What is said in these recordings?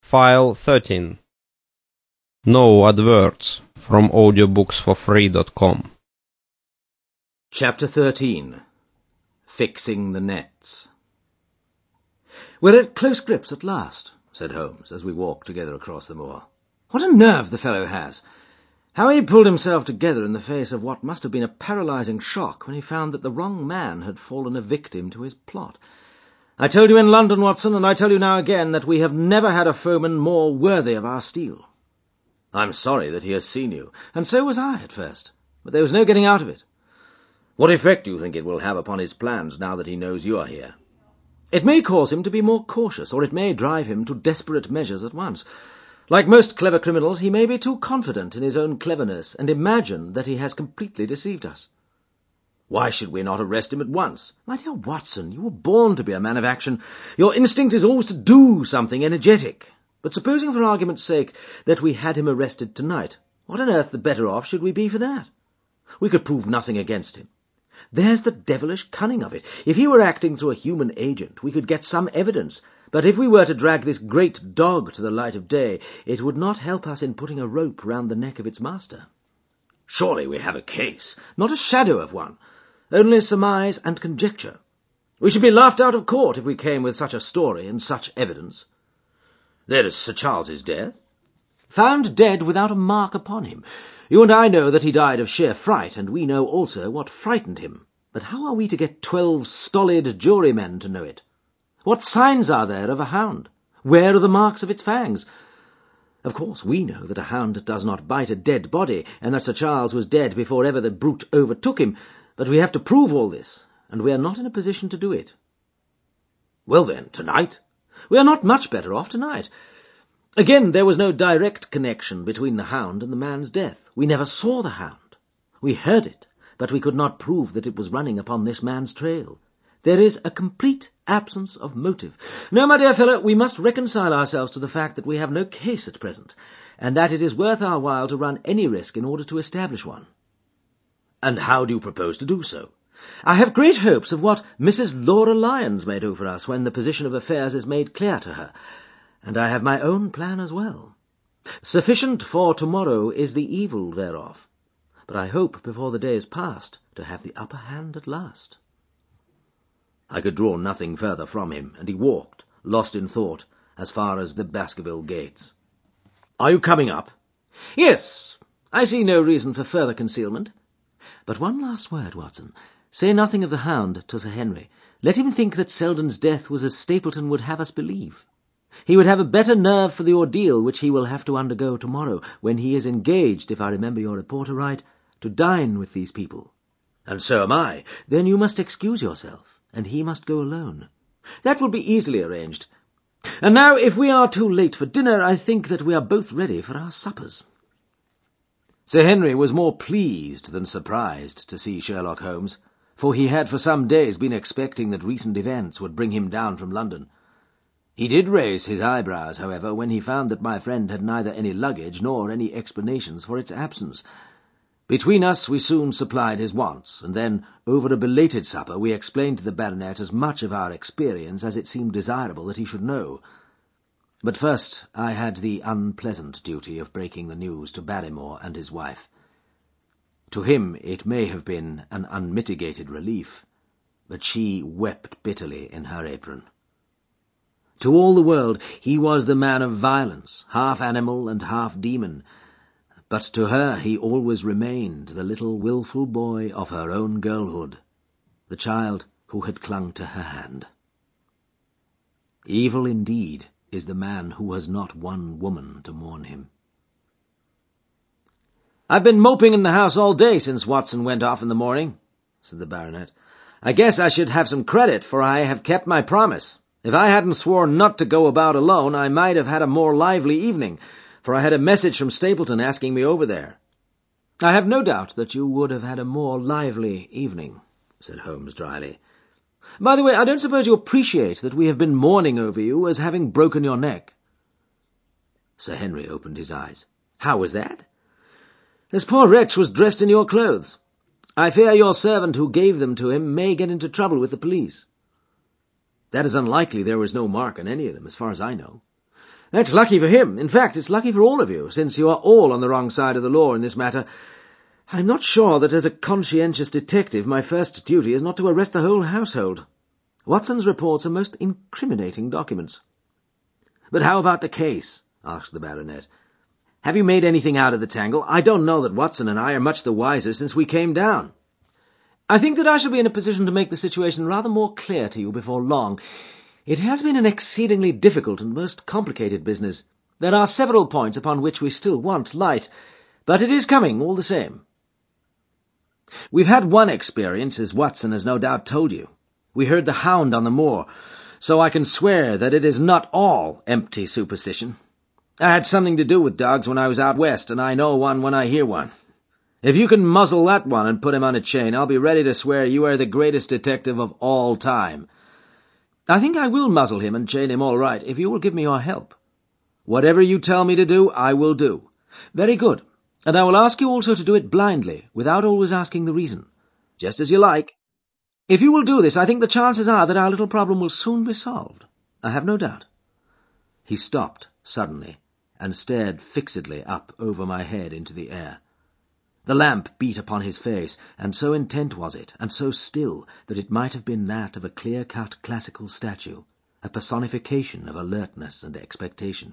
File 13. No adverts from audiobooksforfree.com. Chapter 13. Fixing the Nets. "We're at close grips at last," said Holmes, as we walked together across the moor. "What a nerve the fellow has! How he pulled himself together in the face of what must have been a paralysing shock when he found that the wrong man had fallen a victim to his plot. I told you in London, Watson, and I tell you now again, that we have never had a foeman more worthy of our steel. I'm sorry that he has seen you, and so was I at first, but there was no getting out of it. What effect do you think it will have upon his plans now that he knows you are here? It may cause him to be more cautious, or it may drive him to desperate measures at once. Like most clever criminals, he may be too confident in his own cleverness and imagine that he has completely deceived us. Why should we not arrest him at once? My dear Watson, you were born to be a man of action. Your instinct is always to do something energetic. But supposing, for argument's sake, that we had him arrested tonight, what on earth the better off should we be for that? We could prove nothing against him. There's the devilish cunning of it. If he were acting through a human agent, we could get some evidence, but if we were to drag this great dog to the light of day, it would not help us in putting a rope round the neck of its master. Surely we have a case, not a shadow of one, only surmise and conjecture. We should be laughed out of court if we came with such a story and such evidence. There is Sir Charles's death. Found dead without a mark upon him. You and I know that he died of sheer fright, and we know also what frightened him. But how are we to get 12 stolid jurymen to know it? What signs are there of a hound? Where are the marks of its fangs? Of course, we know that a hound does not bite a dead body, and that Sir Charles was dead before ever the brute overtook him, but we have to prove all this, and we are not in a position to do it. Well then, tonight? We are not much better off tonight. Again, there was no direct connection between the hound and the man's death. We never saw the hound. We heard it, but we could not prove that it was running upon this man's trail. There is a complete absence of motive. No, my dear fellow, we must reconcile ourselves to the fact that we have no case at present, and that it is worth our while to run any risk in order to establish one. And how do you propose to do so? I have great hopes of what Mrs. Laura Lyons may do for us when the position of affairs is made clear to her, and I have my own plan as well. Sufficient for tomorrow is the evil thereof, but I hope before the day is past to have the upper hand at last." I could draw nothing further from him, and he walked, lost in thought, as far as the Baskerville gates. "Are you coming up?" "Yes. I see no reason for further concealment. But one last word, Watson. Say nothing of the hound to Sir Henry. Let him think that Selden's death was as Stapleton would have us believe. He would have a better nerve for the ordeal which he will have to undergo tomorrow, when he is engaged, if I remember your report aright, to dine with these people. And so am I. Then you must excuse yourself, and he must go alone. That will be easily arranged. And now, if we are too late for dinner, I think that we are both ready for our suppers." Sir Henry was more pleased than surprised to see Sherlock Holmes, for he had for some days been expecting that recent events would bring him down from London. He did raise his eyebrows, however, when he found that my friend had neither any luggage nor any explanations for its absence. Between us we soon supplied his wants, and then, over a belated supper, we explained to the baronet as much of our experience as it seemed desirable that he should know. But first I had the unpleasant duty of breaking the news to Barrymore and his wife. To him it may have been an unmitigated relief, but she wept bitterly in her apron. To all the world he was the man of violence, half animal and half demon, but to her he always remained the little wilful boy of her own girlhood, the child who had clung to her hand. Evil indeed is the man who has not one woman to mourn him. "I've been moping in the house all day since Watson went off in the morning," said the baronet. "I guess I should have some credit, for I have kept my promise. If I hadn't sworn not to go about alone, I might have had a more lively evening, for I had a message from Stapleton asking me over there." "I have no doubt that you would have had a more lively evening," said Holmes dryly. "By the way, I don't suppose you appreciate that we have been mourning over you as having broken your neck." Sir Henry opened his eyes. "How was that?" "This poor wretch was dressed in your clothes. I fear your servant who gave them to him may get into trouble with the police." "That is unlikely. There was no mark on any of them, as far as I know." That's lucky for him. In fact, it's lucky for all of you, since you are all on the wrong side of the law in this matter. I'm not sure that as a conscientious detective my first duty is not to arrest the whole household. Watson's reports are most incriminating documents. But how about the case? Asked the baronet. Have you made anything out of the tangle? I don't know that Watson and I are much the wiser since we came down. I think that I shall be in a position to make the situation rather more clear to you before long. It has been an exceedingly difficult and most complicated business. There are several points upon which we still want light, but it is coming all the same. We've had one experience, as Watson has no doubt told you. We heard the hound on the moor, so I can swear that it is not all empty superstition. I had something to do with dogs when I was out west, and I know one when I hear one. If you can muzzle that one and put him on a chain, I'll be ready to swear you are the greatest detective of all time. I think I will muzzle him and chain him all right, if you will give me your help. Whatever you tell me to do, I will do. Very good. And I will ask you also to do it blindly, without always asking the reason. Just as you like. If you will do this, I think the chances are that our little problem will soon be solved. I have no doubt. He stopped suddenly and stared fixedly up over my head into the air. The lamp beat upon his face, and so intent was it, and so still, that it might have been that of a clear-cut classical statue, a personification of alertness and expectation.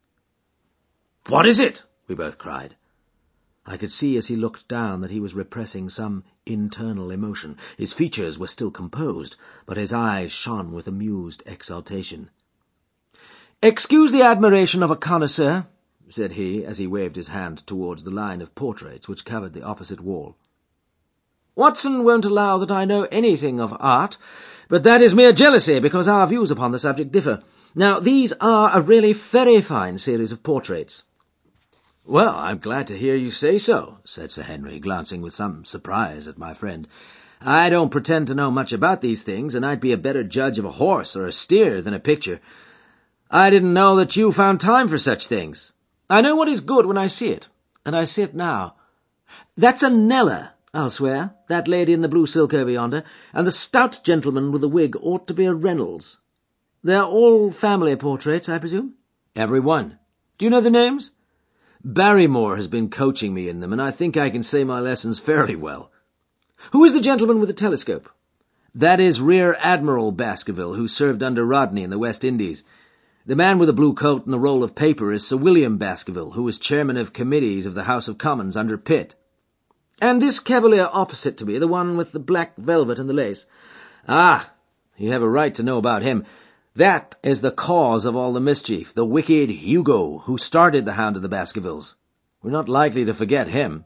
"What is it?" we both cried. I could see as he looked down that he was repressing some internal emotion. His features were still composed, but his eyes shone with amused exultation. "Excuse the admiration of a connoisseur," said he, as he waved his hand towards the line of portraits which covered the opposite wall. "Watson won't allow that I know anything of art, but that is mere jealousy, because our views upon the subject differ. Now, these are a really very fine series of portraits." "Well, I'm glad to hear you say so," said Sir Henry, glancing with some surprise at my friend. "I don't pretend to know much about these things, and I'd be a better judge of a horse or a steer than a picture. I didn't know that you found time for such things. I know what is good when I see it, and I see it now. That's a Kneller, I'll swear, that lady in the blue silk over yonder, and the stout gentleman with the wig ought to be a Reynolds. They're all family portraits, I presume?" "Every one." "Do you know the names?" "Barrymore has been coaching me in them, and I think I can say my lessons fairly well." "Who is the gentleman with the telescope?" "That is Rear Admiral Baskerville, who served under Rodney in the West Indies. The man with the blue coat and the roll of paper is Sir William Baskerville, who was chairman of committees of the House of Commons under Pitt." "And this cavalier opposite to me, the one with the black velvet and the lace?" "Ah, you have a right to know about him. That is the cause of all the mischief, the wicked Hugo, who started the Hound of the Baskervilles. We're not likely to forget him."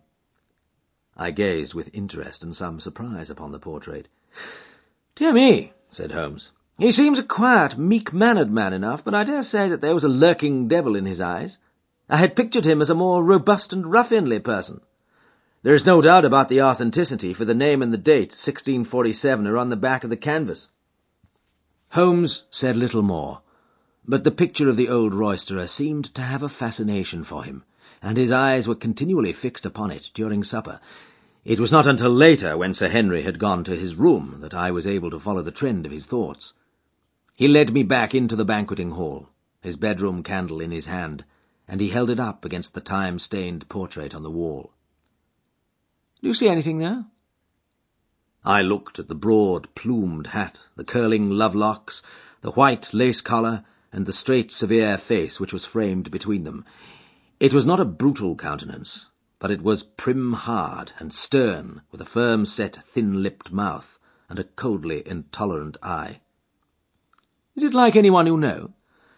I gazed with interest and some surprise upon the portrait. "Dear me," said Holmes. "He seems a quiet, meek-mannered man enough, but I dare say that there was a lurking devil in his eyes. I had pictured him as a more robust and ruffianly person. There is no doubt about the authenticity, for the name and the date, 1647, are on the back of the canvas." Holmes said little more, but the picture of the old roisterer seemed to have a fascination for him, and his eyes were continually fixed upon it during supper. It was not until later, when Sir Henry had gone to his room, that I was able to follow the trend of his thoughts. He led me back into the banqueting hall, his bedroom candle in his hand, and he held it up against the time-stained portrait on the wall. "Do you see anything there?" I looked at the broad, plumed hat, the curling love-locks, the white lace collar, and the straight, severe face which was framed between them. It was not a brutal countenance, but it was prim-hard and stern, with a firm-set, thin-lipped mouth, and a coldly intolerant eye. "Is it like anyone you know?"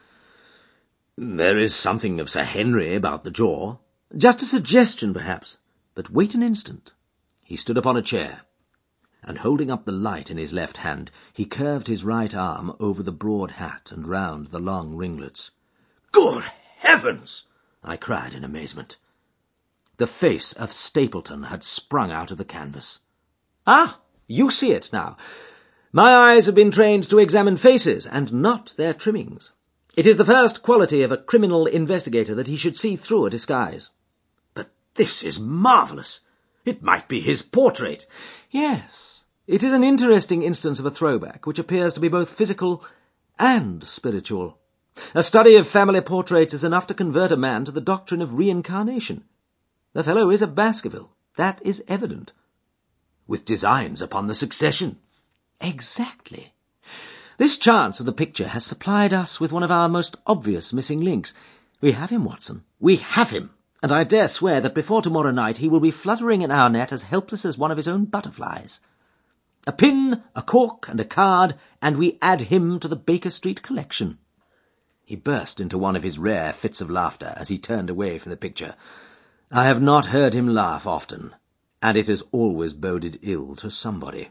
"There is something of Sir Henry about the jaw." "Just a suggestion, perhaps. But wait an instant." He stood upon a chair, and holding up the light in his left hand, he curved his right arm over the broad hat and round the long ringlets. "Good heavens!" I cried in amazement. The face of Stapleton had sprung out of the canvas. "Ah, you see it now. My eyes have been trained to examine faces, and not their trimmings. It is the first quality of a criminal investigator that he should see through a disguise." "But this is marvellous. It might be his portrait." "Yes, it is an interesting instance of a throwback, which appears to be both physical and spiritual. A study of family portraits is enough to convert a man to the doctrine of reincarnation. The fellow is a Baskerville. That is evident. With designs upon the succession. Exactly. This chance of the picture has supplied us with one of our most obvious missing links. We have him, Watson. We have him. And I dare swear that before tomorrow night he will be fluttering in our net as helpless as one of his own butterflies. A pin, a cork, and a card, and we add him to the Baker Street collection. He burst into one of his rare fits of laughter as he turned away from the picture. I have not heard him laugh often, and it has always boded ill to somebody.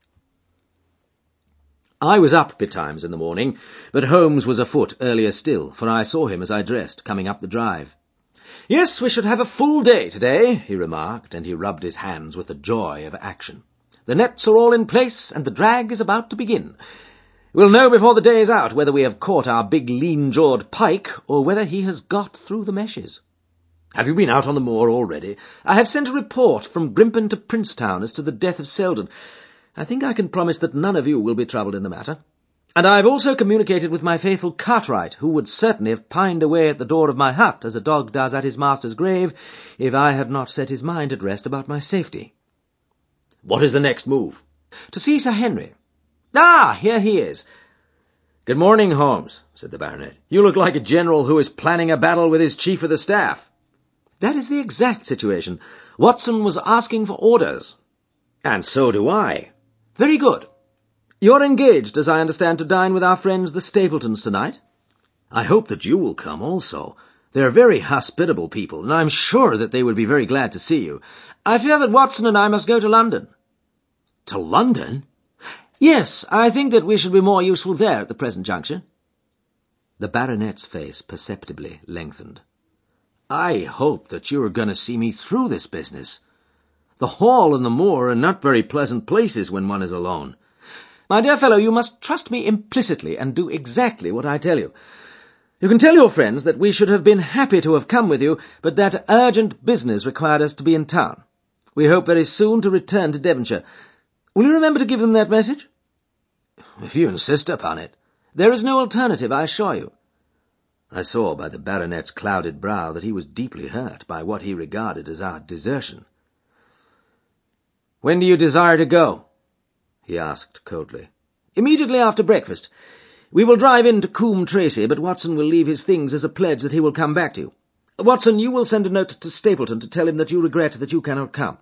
I was up betimes in the morning, but Holmes was afoot earlier still, for I saw him as I dressed, coming up the drive. "Yes, we should have a full day today," he remarked, and he rubbed his hands with the joy of action. "The nets are all in place, and the drag is about to begin. We'll know before the day is out whether we have caught our big lean-jawed pike, or whether he has got through the meshes." "Have you been out on the moor already?" "I have sent a report from Grimpen to Princetown as to the death of Selden. I think I can promise that none of you will be troubled in the matter. And I have also communicated with my faithful Cartwright, who would certainly have pined away at the door of my hut, as a dog does at his master's grave, if I had not set his mind at rest about my safety." "What is the next move?" "To see Sir Henry. Ah, here he is." "Good morning, Holmes," said the baronet. "You look like a general who is planning a battle with his chief of the staff." "That is the exact situation. Watson was asking for orders." "And so do I." "Very good. You're engaged, as I understand, to dine with our friends the Stapletons tonight?" "I hope that you will come also. They're very hospitable people, and I'm sure that they would be very glad to see you." "I fear that Watson and I must go to London." "To London?" "Yes, I think that we should be more useful there at the present juncture." The baronet's face perceptibly lengthened. "I hope that you are going to see me through this business. The Hall and the moor are not very pleasant places when one is alone." "My dear fellow, you must trust me implicitly and do exactly what I tell you. You can tell your friends that we should have been happy to have come with you, but that urgent business required us to be in town. We hope very soon to return to Devonshire. Will you remember to give them that message?" "If you insist upon it." "There is no alternative, I assure you." I saw by the baronet's clouded brow that he was deeply hurt by what he regarded as our desertion. "When do you desire to go?" he asked coldly. "Immediately after breakfast. We will drive in to Coombe Tracy, but Watson will leave his things as a pledge that he will come back to you. Watson, you will send a note to Stapleton to tell him that you regret that you cannot come."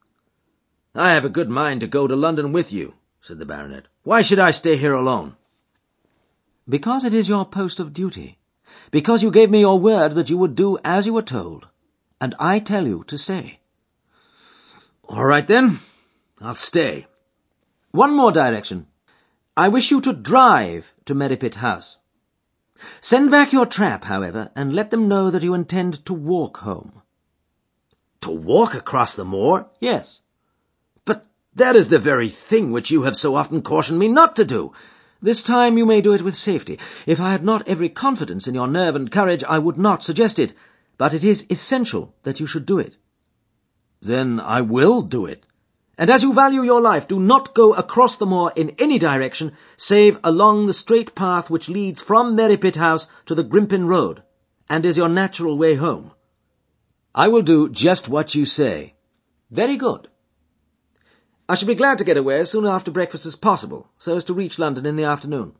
"I have a good mind to go to London with you," said the baronet. "Why should I stay here alone?" "Because it is your post of duty. Because you gave me your word that you would do as you were told. And I tell you to stay." "All right, then. I'll stay." "One more direction. I wish you to drive to Merripit House. Send back your trap, however, and let them know that you intend to walk home." "To walk across the moor?" "Yes." "But that is the very thing which you have so often cautioned me not to do." "This time you may do it with safety. If I had not every confidence in your nerve and courage, I would not suggest it. But it is essential that you should do it." "Then I will do it." "And as you value your life, do not go across the moor in any direction, save along the straight path which leads from Merripit House to the Grimpen Road, and is your natural way home." "I will do just what you say." "Very good. I should be glad to get away as soon after breakfast as possible, so as to reach London in the afternoon."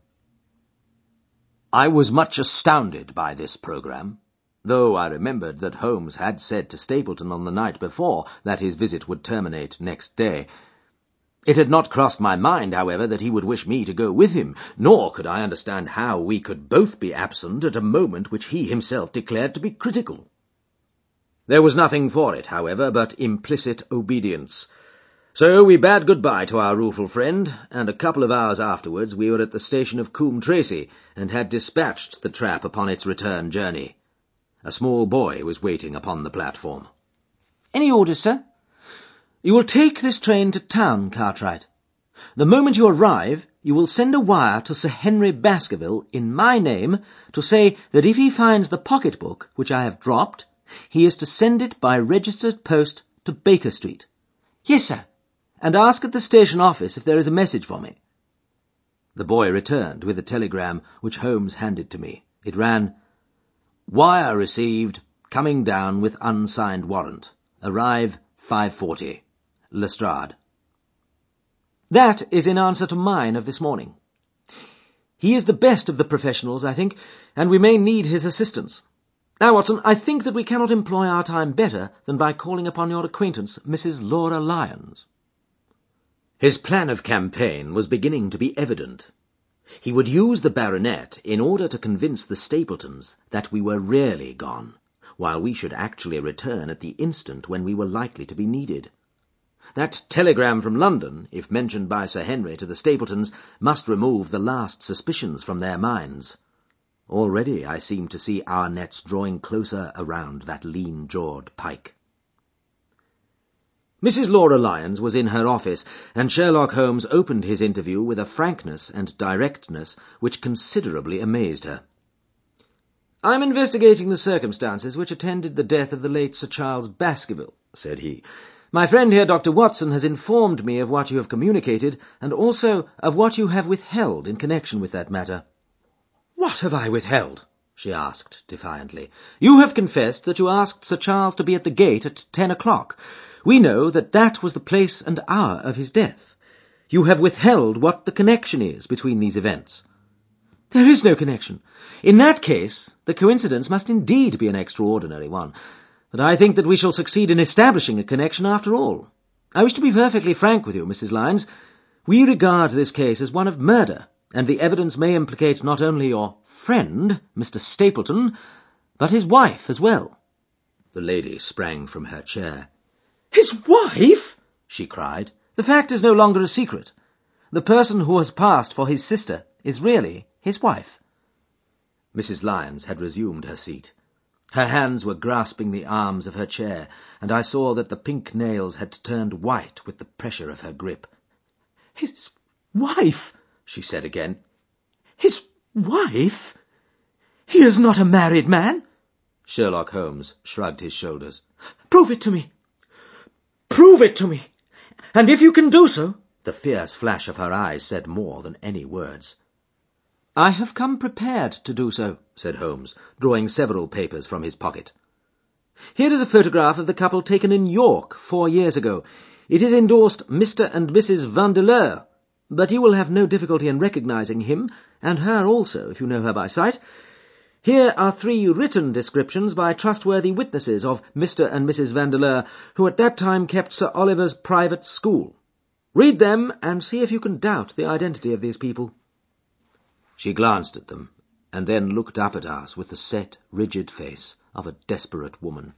I was much astounded by this programme, though I remembered that Holmes had said to Stapleton on the night before that his visit would terminate next day. It had not crossed my mind, however, that he would wish me to go with him, nor could I understand how we could both be absent at a moment which he himself declared to be critical. There was nothing for it, however, but implicit obedience. So we bade good-bye to our rueful friend, and a couple of hours afterwards we were at the station of Coombe Tracy, and had dispatched the trap upon its return journey. A small boy was waiting upon the platform. "Any orders, sir?" "You will take this train to town, Cartwright. The moment you arrive, you will send a wire to Sir Henry Baskerville in my name to say that if he finds the pocket-book which I have dropped, he is to send it by registered post to Baker Street." "Yes, sir. And ask at the station office if there is a message for me." The boy returned with a telegram which Holmes handed to me. It ran, "Wire received, coming down with unsigned warrant. Arrive 5:40. Lestrade." That is in answer to mine of this morning. He is the best of the professionals, I think, and we may need his assistance. Now, Watson, I think that we cannot employ our time better than by calling upon your acquaintance, Mrs. Laura Lyons. His plan of campaign was beginning to be evident. He would use the baronet in order to convince the Stapletons that we were really gone, while we should actually return at the instant when we were likely to be needed. That telegram from London, if mentioned by Sir Henry to the Stapletons, must remove the last suspicions from their minds. Already I seemed to see our nets drawing closer around that lean-jawed pike. Mrs. Laura Lyons was in her office, and Sherlock Holmes opened his interview with a frankness and directness which considerably amazed her. "I am investigating the circumstances which attended the death of the late Sir Charles Baskerville," said he. "My friend here, Dr. Watson, has informed me of what you have communicated, and also of what you have withheld in connection with that matter." "What have I withheld?" she asked defiantly. "You have confessed that you asked Sir Charles to be at the gate at 10 o'clock. We know that that was the place and hour of his death. You have withheld what the connection is between these events." "There is no connection. In that case, the coincidence must indeed be an extraordinary one. But I think that we shall succeed in establishing a connection after all. I wish to be perfectly frank with you, Mrs. Lyons. We regard this case as one of murder, and the evidence may implicate not only your friend, Mr. Stapleton, but his wife as well." The lady sprang from her chair. "His wife?" she cried. "The fact is no longer a secret. The person who has passed for his sister is really his wife." Mrs. Lyons had resumed her seat. Her hands were grasping the arms of her chair, and I saw that the pink nails had turned white with the pressure of her grip. "His wife?" she said again. "His wife? He is not a married man?" Sherlock Holmes shrugged his shoulders. "Prove it to me. Prove it to me. And if you can do so—" The fierce flash of her eyes said more than any words. "I have come prepared to do so," said Holmes, drawing several papers from his pocket. "Here is a photograph of the couple taken in York 4 years ago. It is endorsed Mr. and Mrs. Vandeleur, but you will have no difficulty in recognizing him, and her also, if you know her by sight. Here are 3 written descriptions by trustworthy witnesses of Mr. and Mrs. Vandeleur, who at that time kept Sir Oliver's private school. Read them, and see if you can doubt the identity of these people." She glanced at them, and then looked up at us with the set, rigid face of a desperate woman.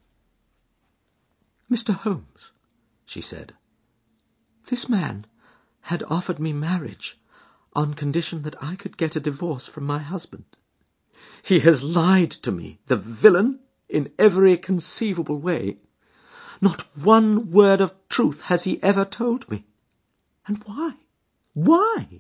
"Mr. Holmes," she said, "this man had offered me marriage on condition that I could get a divorce from my husband. He has lied to me, the villain, in every conceivable way. Not one word of truth has he ever told me. And why? Why?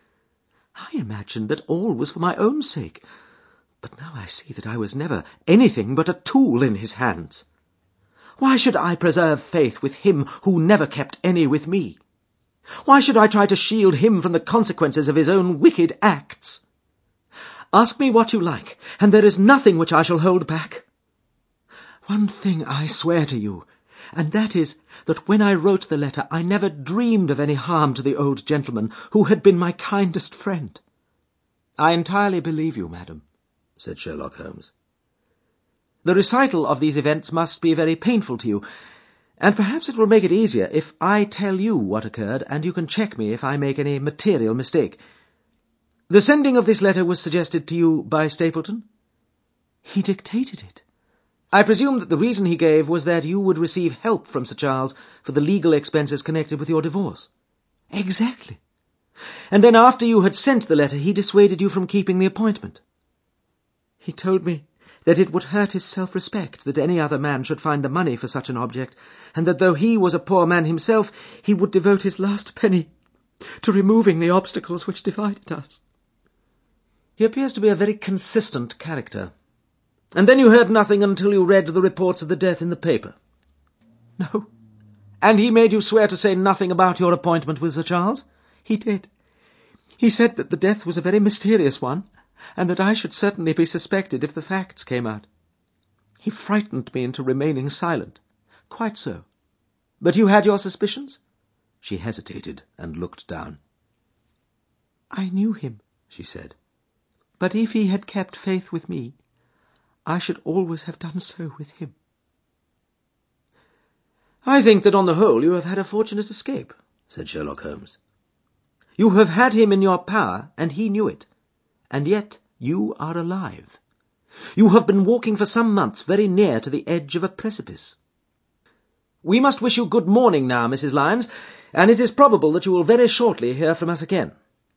I imagined that all was for my own sake, but now I see that I was never anything but a tool in his hands. Why should I preserve faith with him who never kept any with me? Why should I try to shield him from the consequences of his own wicked acts? Ask me what you like, and there is nothing which I shall hold back. One thing I swear to you, and that is that when I wrote the letter I never dreamed of any harm to the old gentleman who had been my kindest friend." "I entirely believe you, madam," said Sherlock Holmes. "The recital of these events must be very painful to you, and perhaps it will make it easier if I tell you what occurred, and you can check me if I make any material mistake. The sending of this letter was suggested to you by Stapleton?" "He dictated it. I presume that the reason he gave was that you would receive help from Sir Charles for the legal expenses connected with your divorce." "Exactly. And then after you had sent the letter, he dissuaded you from keeping the appointment." "He told me that it would hurt his self-respect that any other man should find the money for such an object, and that though he was a poor man himself, he would devote his last penny to removing the obstacles which divided us." "He appears to be a very consistent character. And then you heard nothing until you read the reports of the death in the paper?" "No." "And he made you swear to say nothing about your appointment with Sir Charles?" "He did. He said that the death was a very mysterious one, and that I should certainly be suspected if the facts came out. He frightened me into remaining silent. Quite so. But you had your suspicions? She hesitated and looked down. I knew him, she said. But if he had kept faith with me, I should always have done so with him. I think that on the whole you have had a fortunate escape, said Sherlock Holmes. You have had him in your power, and he knew it, and yet you are alive. You have been walking for some months very near to the edge of a precipice. We must wish you good morning now, Mrs. Lyons, and it is probable that you will very shortly hear from us again.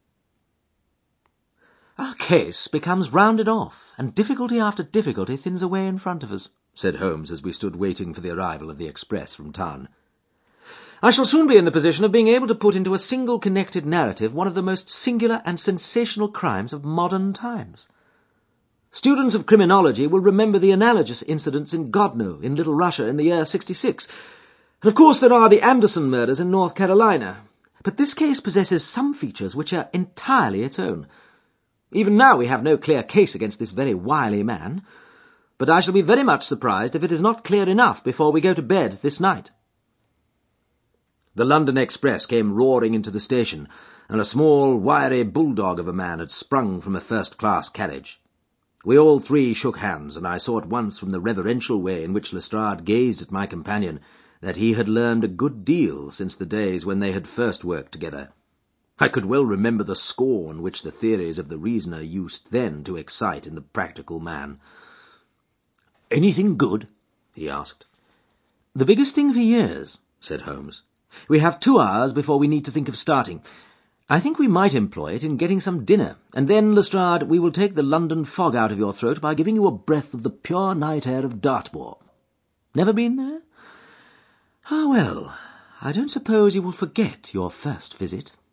Our case becomes rounded off, and difficulty after difficulty thins away in front of us, said Holmes as we stood waiting for the arrival of the express from town. I shall soon be in the position of being able to put into a single connected narrative one of the most singular and sensational crimes of modern times. Students of criminology will remember the analogous incidents in Godno, in Little Russia, in the year 66. And of course there are the Anderson murders in North Carolina. But this case possesses some features which are entirely its own. Even now we have no clear case against this very wily man, but I shall be very much surprised if it is not clear enough before we go to bed this night. The London Express came roaring into the station, and a small, wiry bulldog of a man had sprung from a first-class carriage. We all three shook hands, and I saw at once from the reverential way in which Lestrade gazed at my companion that he had learned a good deal since the days when they had first worked together. I could well remember the scorn which the theories of the reasoner used then to excite in the practical man. "Anything good?" he asked. "The biggest thing for years," said Holmes. "We have 2 hours before we need to think of starting. I think we might employ it in getting some dinner, and then, Lestrade, we will take the London fog out of your throat by giving you a breath of the pure night air of Dartmoor. Never been there? Ah, well, I don't suppose you will forget your first visit."